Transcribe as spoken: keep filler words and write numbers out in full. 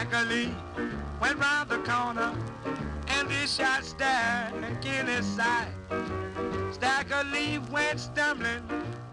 Stacker Lee went round the corner and he shot Stack in his side. Stacker Lee went stumbling